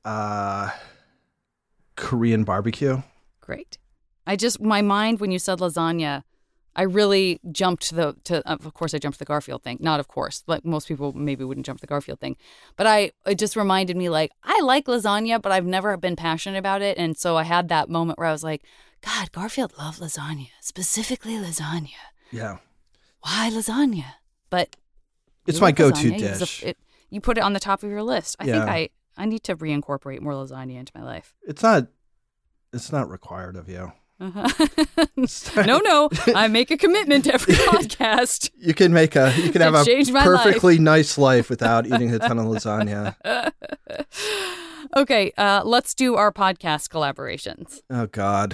Korean barbecue? Great. My mind, when you said lasagna, I really jumped of course I jumped to the Garfield thing. Not of course, like most people maybe wouldn't jump to the Garfield thing. But it just reminded me I like lasagna, but I've never been passionate about it. And so I had that moment where I was like, God, Garfield loved lasagna, specifically lasagna. Yeah. Why lasagna? But it's my go-to dish. You put it on the top of your list. I think I need to reincorporate more lasagna into my life. It's not required of you. Uh-huh. No, I make a commitment every podcast. You can have a perfectly nice life without eating a ton of lasagna. Okay, let's do our podcast collaborations. Oh God,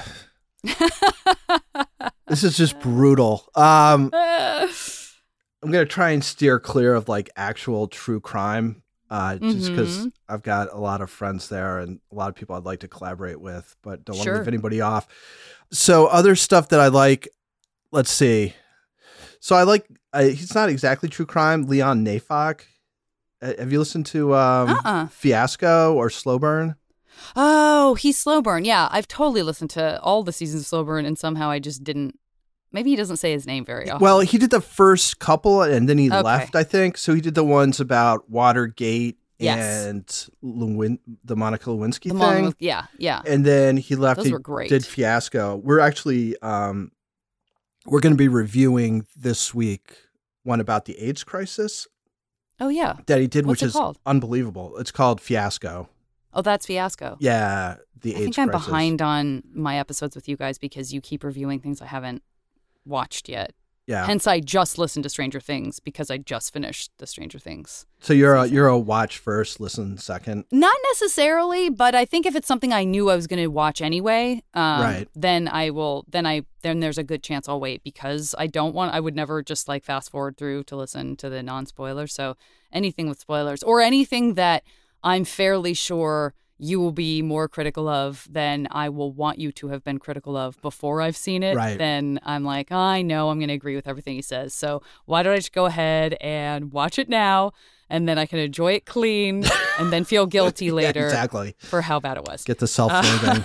this is just brutal. I'm gonna try and steer clear of actual true crime. Just because I've got a lot of friends there and a lot of people I'd like to collaborate with, but don't want to leave anybody off. So other stuff that I like, let's see. So I like, he's not exactly true crime, Leon Neyfakh. Have you listened to Fiasco or Slow Burn? Oh, he's Slow Burn. Yeah, I've totally listened to all the seasons of Slow Burn, and somehow I just didn't. Maybe he doesn't say his name very often. Well, he did the first couple and then he left, I think. So he did the ones about Watergate and the Monica Lewinsky thing. Yeah. And then he left. Those were great. Did Fiasco. We're actually we're going to be reviewing this week one about the AIDS crisis. Oh yeah. That he did, What's which is unbelievable. It's called Fiasco. Oh, that's Fiasco. Yeah, the AIDS crisis. I think I'm behind on my episodes with you guys because you keep reviewing things I haven't watched yet. Yeah. Hence, I just listened to Stranger Things because I just finished the Stranger Things. So you're a watch first, listen second. Not necessarily, but I think if it's something I knew I was going to watch anyway, Right. then then there's a good chance I'll wait, because I would never just like fast forward through to listen to the non-spoilers. So anything with spoilers or anything that I'm fairly sure you will be more critical of than I will want you to have been critical of before I've seen it, Right. then I'm like, I know I'm going to agree with everything he says. So why don't I just go ahead and watch it now, and then I can enjoy it clean and then feel guilty later Yeah, exactly. for how bad it was. Get the self-loathing.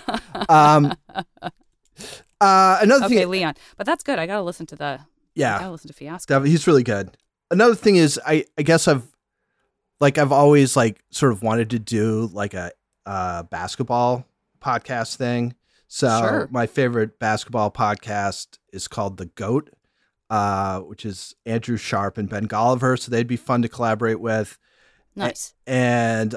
Another Okay, thing. Leon. But that's good. I got to listen to I Yeah, got to listen to Fiasco. he's really good. Another thing is, I guess I've always like sort of wanted to do like a basketball podcast thing. So Sure. my favorite basketball podcast is called The GOAT, which is Andrew Sharp and Ben Golliver. So they'd be fun to collaborate with. Nice. And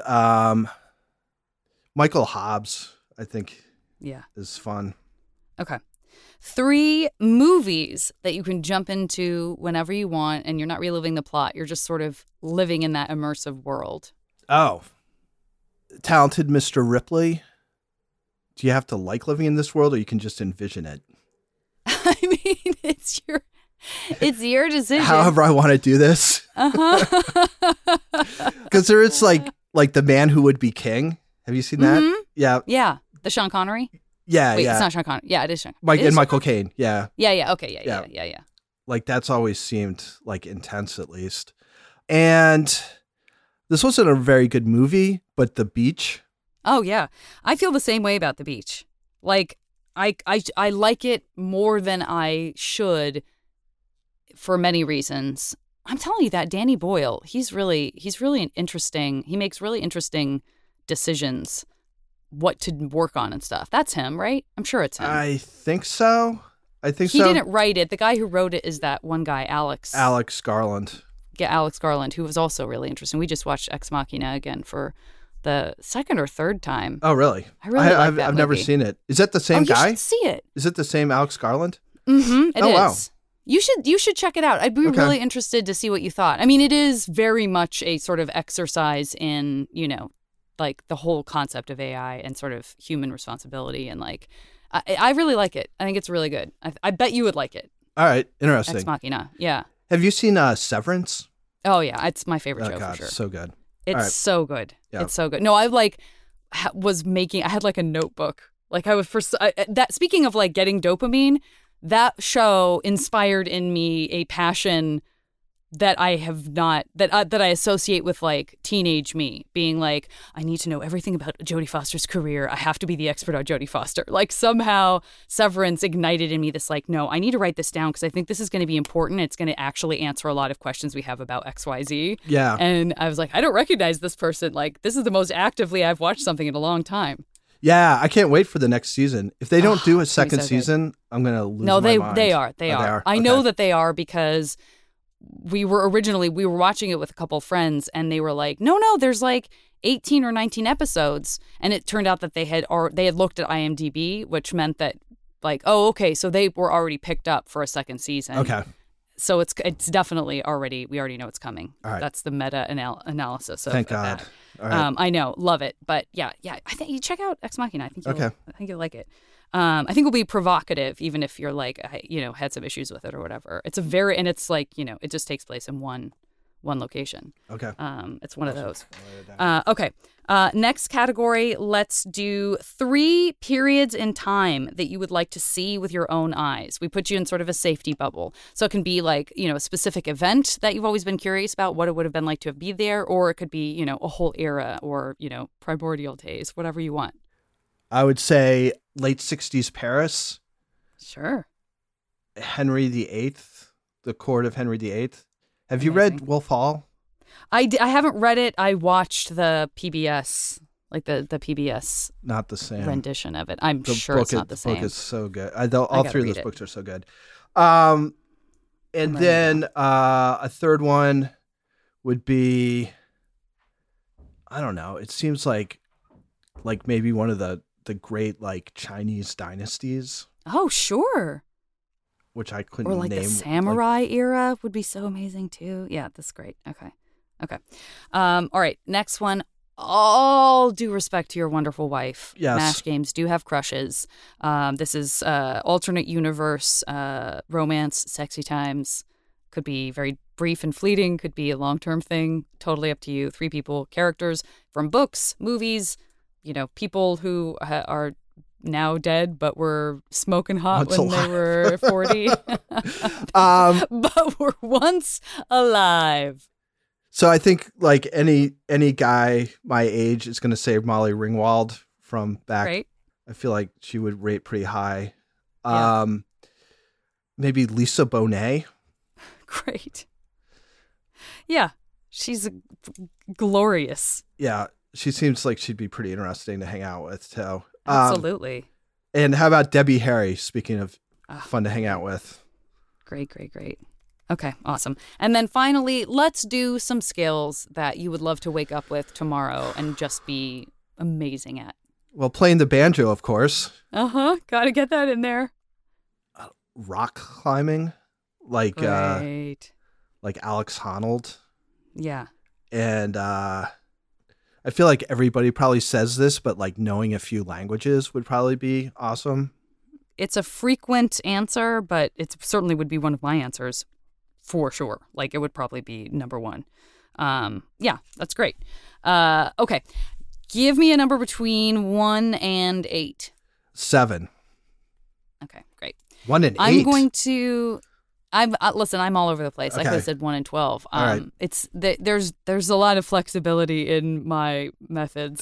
Michael Hobbs, I think, Yeah. is fun. Okay. 3 movies that you can jump into whenever you want, and you're not reliving the plot. You're just sort of living in that immersive world. Oh, Talented Mr. Ripley. Do you have to like living in this world, or you can just envision it? I mean, it's your decision. However I want to do this. Uh-huh. Because there is like The Man Who Would Be King. Have you seen that? Mhm. Yeah. Yeah. The Sean Connery? Yeah. Wait, yeah. it's not Sean Connery. Yeah, it is Sean. Mike It is and Sean Michael Connery? Caine. Yeah. Yeah. Okay. Yeah. Like that's always seemed like intense, at least. And this wasn't a very good movie, but The Beach. Oh yeah, I feel the same way about The Beach. Like I like it more than I should for many reasons. I'm telling you that Danny Boyle, he's really interesting. He makes really interesting decisions, what to work on and stuff. That's him, right? I'm sure it's him. I think so. He didn't write it. The guy who wrote it is that one guy, Alex Garland. Yeah, Alex Garland, who was also really interesting. We just watched Ex Machina again for the second or third time. Oh, really? I really like that I've never movie. seen it. Is that the same guy? You should see it. Is it the same Alex Garland? Mm-hmm. It is. Oh, wow. You should check it out. I'd be Okay. really interested to see what you thought. I mean, it is very much a sort of exercise in, like the whole concept of AI and sort of human responsibility. And like, I really like it. I think it's really good. I bet you would like it. All right. Interesting. Ex Machina. Yeah. Have you seen Severance? Oh, yeah. It's my favorite Oh, show God, for sure. so good. It's All right. so good. Yeah. It's so good. No, I like I had like a notebook. Like I was speaking of like getting dopamine, that show inspired in me a passion that I have not, that I associate with like teenage me, being like, I need to know everything about Jodie Foster's career. I have to be the expert on Jodie Foster. Like somehow Severance ignited in me this like, no, I need to write this down because I think this is going to be important. It's going to actually answer a lot of questions we have about XYZ. Yeah. And I was like, I don't recognize this person. Like, this is the most actively I've watched something in a long time. Yeah, I can't wait for the next season. If they don't do a it's gonna be second so good. season, I'm gonna lose No, my mind. they are. Oh, they are. I Okay. know that they are because we were watching it with a couple of friends and they were like, no, there's like 18 or 19 episodes. And it turned out that they had looked at IMDb, which meant that like, oh, okay, so they were already picked up for a second season. Okay. So it's definitely we already know it's coming. All right. That's the meta analysis of Thank of God. that. All right. I know, love it, but yeah. I think you check out Ex Machina. I think you'll like it. I think it'll be provocative, even if you're like, had some issues with it or whatever. It's and it's like, it just takes place in one location. Okay. It's one of those. Okay. Next category, let's do 3 periods in time that you would like to see with your own eyes. We put you in sort of a safety bubble. So it can be like, a specific event that you've always been curious about, what it would have been like to be there, or it could be, a whole era or, primordial days, whatever you want. I would say late 60s Paris, Sure. Henry VIII, the court of Henry VIII. Have you read Wolf Hall? I haven't read it. I watched the PBS, like the PBS Not the same. rendition of it. I'm The sure book it's not the The same. book is so good. All gotta 3 of read those it. books are so good. And then a third one would be, I don't know. It seems like maybe one of the great like Chinese dynasties. Oh, sure. which I couldn't Or like name. the samurai era would be so amazing too. Yeah, that's great. Okay. All right, next one. All due respect to your wonderful wife. Yes. MASH games do have crushes. This is alternate universe, romance, sexy times. Could be very brief and fleeting. Could be a long-term thing. Totally up to you. 3 people, characters from books, movies, people who are now dead but were smoking hot Once when alive. they were 40. But were once alive. So I think like any guy my age is going to say Molly Ringwald from back. Right? I feel like she would rate pretty high. Yeah. Maybe Lisa Bonet. Great. Yeah, she's glorious. Yeah, she seems like she'd be pretty interesting to hang out with too. Absolutely. And how about Debbie Harry? Speaking of fun to hang out with. Great. Okay, awesome. And then finally, let's do some skills that you would love to wake up with tomorrow and just be amazing at. Well, playing the banjo, of course. Got to get that in there. Rock climbing, like Great. like Alex Honnold. Yeah. And I feel like everybody probably says this, but like knowing a few languages would probably be awesome. It's a frequent answer, but it certainly would be one of my answers for sure. Like it would probably be number 1. Yeah, that's great. Okay. Give me a number between 1 and 8. 7. Okay, great. 1 and 8. I'm going to. Listen. I'm all over the place. I Okay. could have said 1 and 12. All right. It's there's a lot of flexibility in my methods.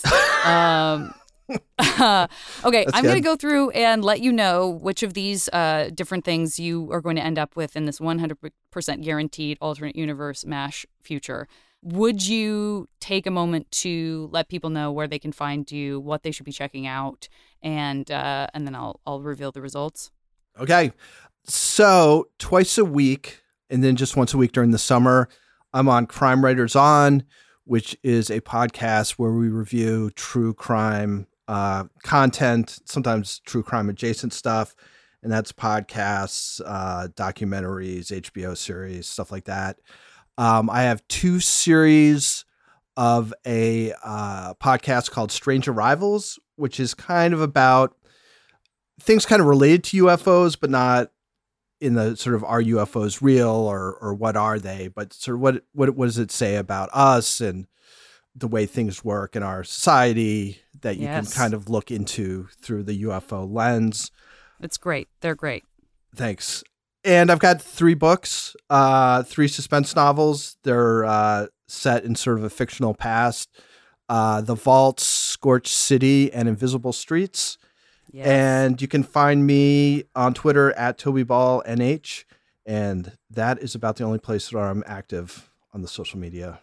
Okay, That's I'm going to good. go through and let you know which of these different things you are going to end up with in this 100% guaranteed alternate universe MASH future. Would you take a moment to let people know where they can find you, what they should be checking out, and then I'll reveal the results? Okay. So twice a week, and then just once a week during the summer, I'm on Crime Writers On, which is a podcast where we review true crime content, sometimes true crime adjacent stuff. And that's podcasts, documentaries, HBO series, stuff like that. I have 2 series of a podcast called Strange Arrivals, which is kind of about things kind of related to UFOs, but not in the sort of are UFOs real or what are they, but sort of what does it say about us and the way things work in our society that you Yes. can kind of look into through the UFO lens. It's great. They're great. Thanks. And I've got 3 books, 3 suspense novels. They're set in sort of a fictional past. The Vaults, Scorched City, and Invisible Streets. Yes. And you can find me on Twitter at TobyBallNH. And that is about the only place where I'm active on the social media.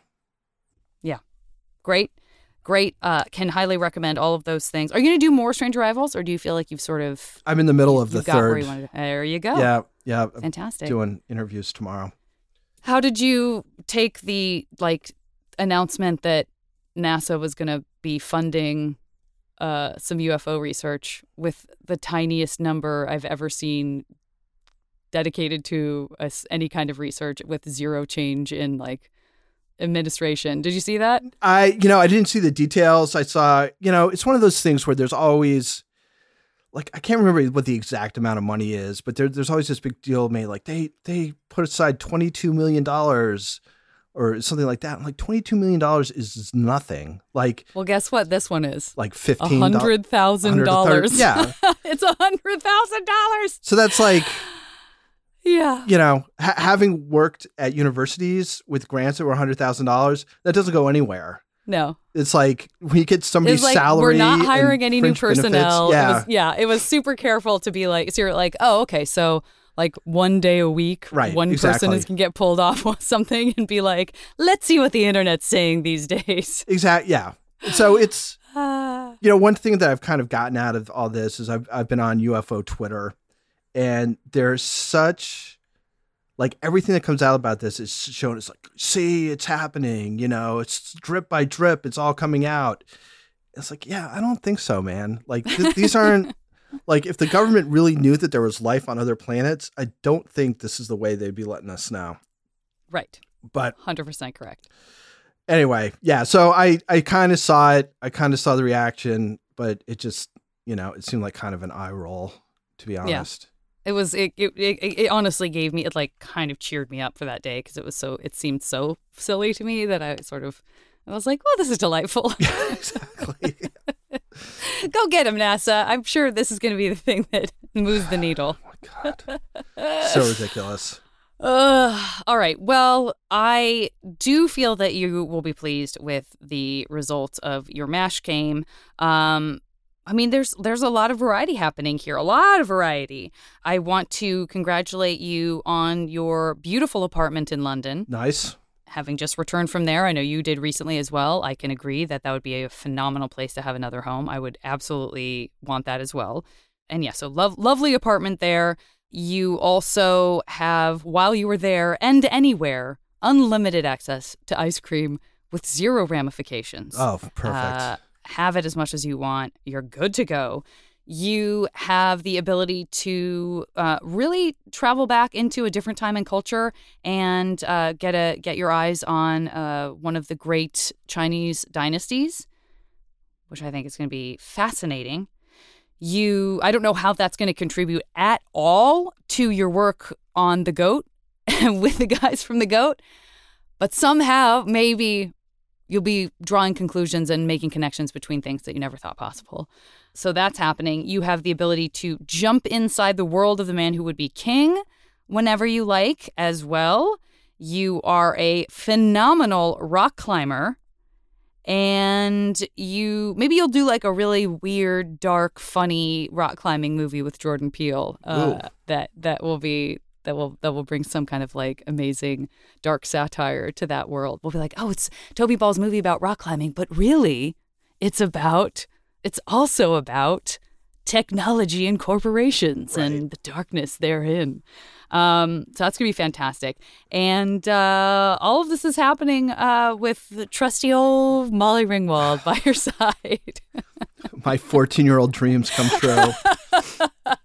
Great. Can highly recommend all of those things. Are you going to do more Strange Arrivals, or do you feel like you've sort of I'm in the middle of the you got where third. you wanted to? There you go. Yeah. I'm Fantastic. doing interviews tomorrow. How did you take the announcement that NASA was going to be funding some UFO research with the tiniest number I've ever seen dedicated to any kind of research with zero change in administration? Did you see that? I didn't see the details. I saw, it's one of those things where there's always I can't remember what the exact amount of money is, but there's always this big deal made. Like they put aside $22 million or something like that. I'm like, $22 million is nothing. Well, guess what? This one is like $100,000. $100,000. Yeah. It's $100,000. So that's Yeah. having worked at universities with grants that were $100,000, that doesn't go anywhere. No. It's like we get somebody's It's salary. we're not hiring and any new fringe benefits. personnel. Yeah. It was super careful to be like, so you're like, oh, okay, so 1 day a week, Right, one exactly. person can get pulled off on something and be like, let's see what the internet's saying these days. Exactly. Yeah. So it's, one thing that I've kind of gotten out of all this is I've been on UFO Twitter, and there's such everything that comes out about this is shown as see, it's happening, it's drip by drip. It's all coming out. It's I don't think so, man. These aren't Like, if the government really knew that there was life on other planets, I don't think this is the way they'd be letting us know. Right. But 100% correct. anyway, yeah. So I kind of saw it. I kind of saw the reaction, but it just, it seemed like kind of an eye roll, to be honest. It honestly gave me, it like kind of cheered me up for that day because it seemed so silly to me that I was like, well, this is delightful. Exactly. Go get him, NASA. I'm sure this is going to be the thing that moves the needle. Oh my God. So ridiculous. All right. Well, I do feel that you will be pleased with the results of your MASH game. There's a lot of variety happening here. A lot of variety. I want to congratulate you on your beautiful apartment in London. Nice. Having just returned from there, I know you did recently as well. I can agree that would be a phenomenal place to have another home. I would absolutely want that as well. And yeah, so lovely apartment there. You also have, while you were there and anywhere, unlimited access to ice cream with zero ramifications. Oh, perfect. Have it as much as you want. You're good to go. You have the ability to really travel back into a different time and culture and get your eyes on one of the great Chinese dynasties, which I think is going to be fascinating. I don't know how that's going to contribute at all to your work on The Goat with the guys from The Goat, but somehow maybe you'll be drawing conclusions and making connections between things that you never thought possible. So that's happening. You have the ability to jump inside the world of the man who would be king whenever you like as well. You are a phenomenal rock climber. And maybe you'll do like a really weird, dark, funny rock climbing movie with Jordan Peele. That will bring some kind of like amazing dark satire to that world. We'll be like, oh, it's Toby Ball's movie about rock climbing, but really, it's also about technology and corporations and the darkness therein. So that's going to be fantastic. And all of this is happening with the trusty old Molly Ringwald by your side. My 14-year-old dreams come true.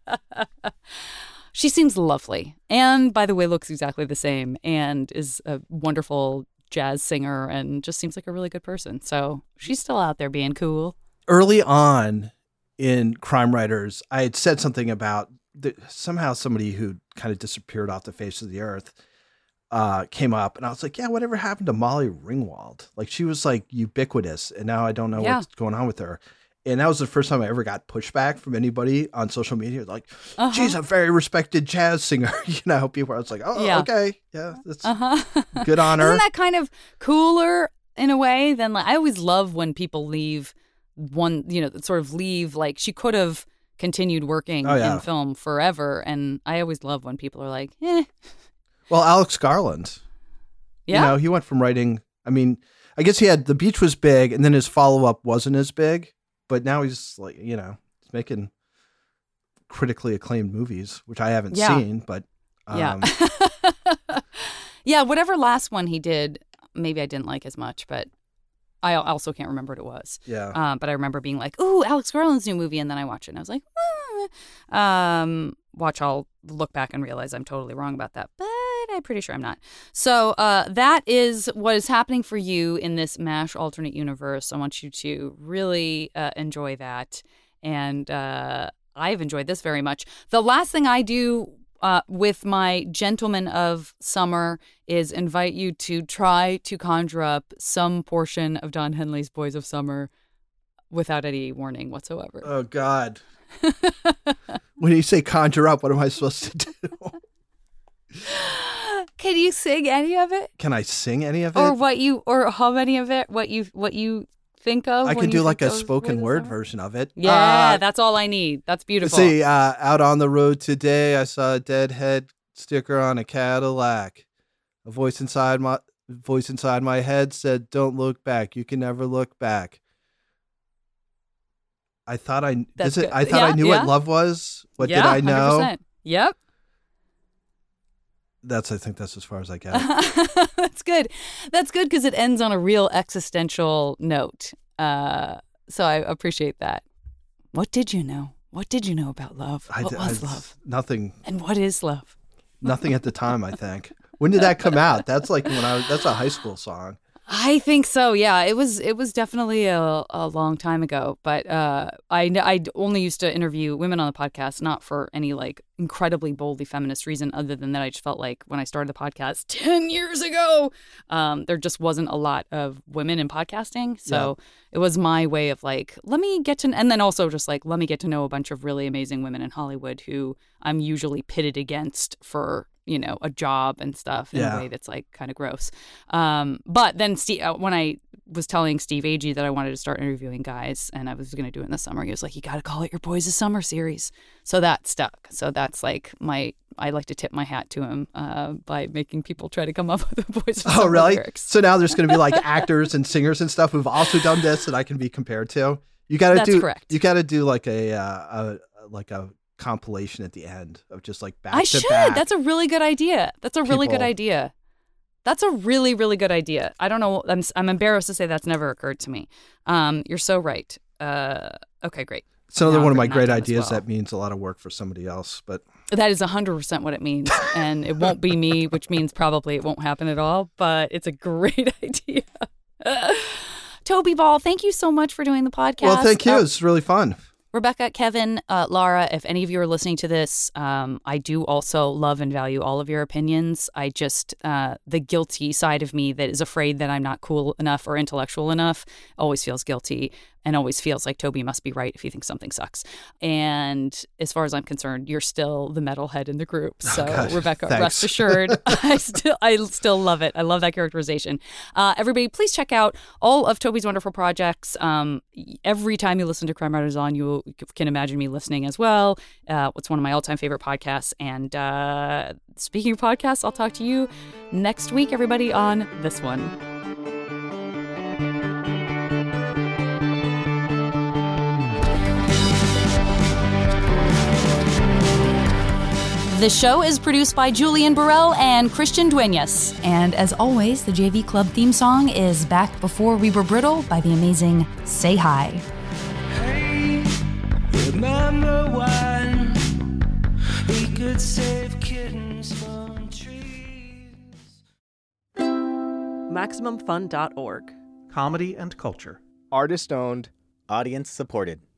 She seems lovely. And by the way, looks exactly the same and is a wonderful jazz singer and just seems like a really good person. So she's still out there being cool. Early on in Crime Writers, I had said something about somehow somebody who kind of disappeared off the face of the earth came up, and I was like, yeah, whatever happened to Molly Ringwald? Like, she was like ubiquitous, and now I don't know what's going on with her. And that was the first time I ever got pushback from anybody on social media. Like, she's a very respected jazz singer. People, I was like, okay. Yeah, that's good on her. Isn't that kind of cooler in a way than like, I always love when people leave leave, like she could have continued working in film forever. And I always love when people are like, eh. Well, Alex Garland. Yeah. He went from writing, I guess he had The Beach was big, and then his follow-up wasn't as big. But now he's like, he's making critically acclaimed movies, which I haven't seen. But yeah, whatever last one he did, maybe I didn't like as much. But I also can't remember what it was. Yeah. But I remember being like, ooh, Alex Garland's new movie, and then I watched it, and I was like, I'll look back and realize I'm totally wrong about that, but I'm pretty sure I'm not. So that is what is happening for you in this MASH alternate universe. I want you to really enjoy that, and I've enjoyed this very much. The last thing I do with my gentlemen of summer is invite you to try to conjure up some portion of Don Henley's Boys of Summer without any warning whatsoever. Oh, God. When you say conjure up, what am I supposed to do? Can you sing any of it? Can I sing any of it? Or how many of it? What you think of? I could do like a spoken word version of it. Yeah, that's all I need. That's beautiful. See, out on the road today, I saw a deadhead sticker on a Cadillac. A voice inside my head said, "Don't look back. You can never look back." I thought I knew what love was. What did I know? 100%. Yep. I think that's as far as I get. That's good. That's good because it ends on a real existential note. So I appreciate that. What did you know? What did you know about love? What was love? Nothing. And what is love? Nothing at the time, I think. When did that come out? That's like that's a high school song. I think so. Yeah, it was definitely a long time ago. But I only used to interview women on the podcast, not for any like incredibly boldly feminist reason, other than that I just felt like when I started the podcast 10 years ago, there just wasn't a lot of women in podcasting. So it was my way of like, let me get to, and then also just like, let me get to know a bunch of really amazing women in Hollywood who I'm usually pitted against for, you know, a job and stuff in a way that's like kind of gross. But then when I was telling Steve Agee that I wanted to start interviewing guys and I was going to do it in the summer, he was like, you got to call it your Boys of Summer series. So that stuck. So that's like I like to tip my hat to him by making people try to come up with the Boys of Summer really? lyrics. So now there's going to be like actors and singers and stuff who've also done this that I can be compared to. You got to do. Correct. You got to do like a compilation at the end of just like back I to should. back. That's a really good idea. That's a really good idea. That's a really, really good idea. I don't know. I'm embarrassed to say that's never occurred to me. You're so right. Okay, great. It's another Now one I'm of my gonna great knock on as ideas well. that means a lot of work for somebody else. But That is 100% what it means. And it won't be me, which means probably it won't happen at all. But it's a great idea. Toby Ball, thank you so much for doing the podcast. well, thank you. It's really fun. Rebecca, Kevin, Laura, if any of you are listening to this, I do also love and value all of your opinions. I just, the guilty side of me that is afraid that I'm not cool enough or intellectual enough always feels guilty and always feels like Toby must be right if he thinks something sucks. And as far as I'm concerned, you're still the metalhead in the group. So Rebecca, thanks. rest assured, I still love it. I love that characterization. Everybody, please check out all of Toby's wonderful projects. Every time you listen to Crime Writers On, you can imagine me listening as well. It's one of my all-time favorite podcasts. And speaking of podcasts, I'll talk to you next week, everybody, on this one. The show is produced by Julian Burrell and Christian Duenas. And as always, the JV Club theme song is Back Before We Were Brittle by the amazing Say Hi. Hey, remember when we could save kittens from trees? MaximumFun.org. Comedy and culture. Artist owned. Audience supported.